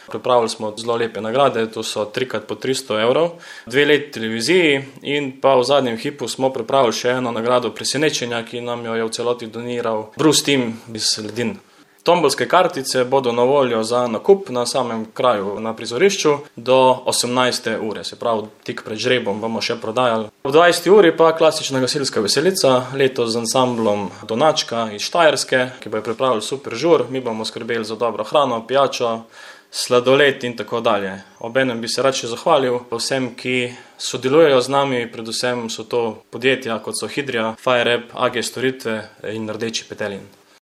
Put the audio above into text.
Pripravili smo zelo lepe nagrade, to so 3x po 300 evrov, 2 leti televiziji in pa v zadnjem hipu smo pripravili še eno nagrado presenečenja, ki nam jo je v celoti doniral Bruce Team iz Ledin. Tombolske kartice bodo na voljo za nakup na samem kraju na prizorišču do 18. ure, se pravi tik pred žrebom bomo še prodajali. Ob 20. uri pa klasična gasilska veselica, letos z ansamblom Donačka iz Štajerske, ki bo pripravil super žur, mi bomo skrbeli za dobro hrano, pijačo, sladoled in tako dalje. Obenem bi se rad še zahvalil vsem, ki sodelujejo z nami, predvsem so to podjetja kot so Hidria, FireApp, AG Storitve in Rdeči petelin.